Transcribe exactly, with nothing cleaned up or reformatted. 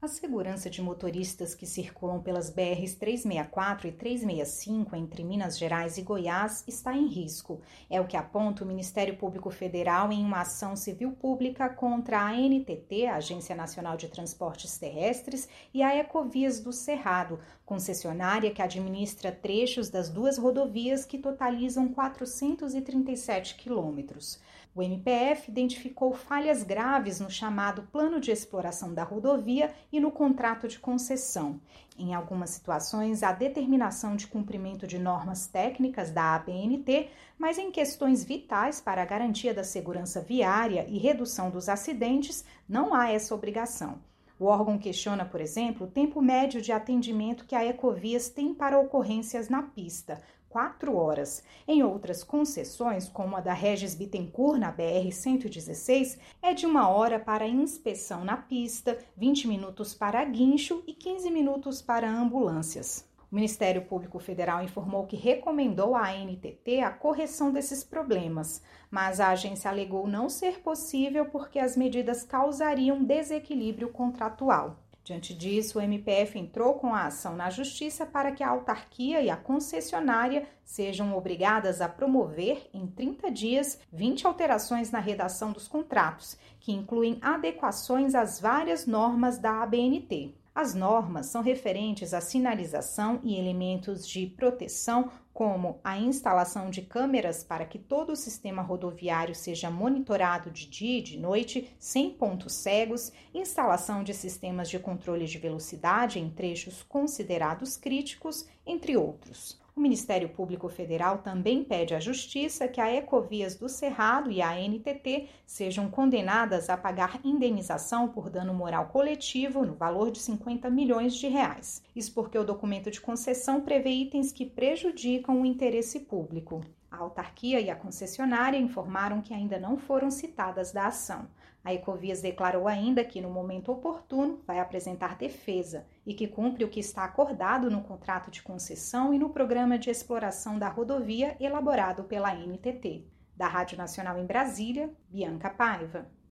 A segurança de motoristas que circulam pelas B Rs trezentos e sessenta e quatro e trezentos e sessenta e cinco entre Minas Gerais e Goiás está em risco. É o que aponta o Ministério Público Federal em uma ação civil pública contra a A N T T, a Agência Nacional de Transportes Terrestres, e a Ecovias do Cerrado, concessionária que administra trechos das duas rodovias que totalizam quatrocentos e trinta e sete quilômetros. O M P F identificou falhas graves no chamado Plano de Exploração da Rodovia e no contrato de concessão. Em algumas situações, há determinação de cumprimento de normas técnicas da A B N T, mas em questões vitais para a garantia da segurança viária e redução dos acidentes, não há essa obrigação. O órgão questiona, por exemplo, o tempo médio de atendimento que a Ecovias tem para ocorrências na pista, quatro horas. Em outras concessões, como a da Regis Bittencourt, na B R cento e dezesseis, é de uma hora para inspeção na pista, vinte minutos para guincho e quinze minutos para ambulâncias. O Ministério Público Federal informou que recomendou à A N T T a correção desses problemas, mas a agência alegou não ser possível porque as medidas causariam desequilíbrio contratual. Diante disso, o M P F entrou com a ação na Justiça para que a autarquia e a concessionária sejam obrigadas a promover, em trinta dias, vinte alterações na redação dos contratos, que incluem adequações às várias normas da A B N T. As normas são referentes à sinalização e elementos de proteção, como a instalação de câmeras para que todo o sistema rodoviário seja monitorado de dia e de noite, sem pontos cegos, instalação de sistemas de controle de velocidade em trechos considerados críticos, entre outros. O Ministério Público Federal também pede à Justiça que a Ecovias do Cerrado e a A N T T sejam condenadas a pagar indenização por dano moral coletivo no valor de cinquenta milhões de reais. Isso porque o documento de concessão prevê itens que prejudicam o interesse público. A autarquia e a concessionária informaram que ainda não foram citadas da ação. A Ecovias declarou ainda que, no momento oportuno, vai apresentar defesa e que cumpre o que está acordado no contrato de concessão e no programa de exploração da rodovia elaborado pela A N T T. Da Rádio Nacional em Brasília, Bianca Paiva.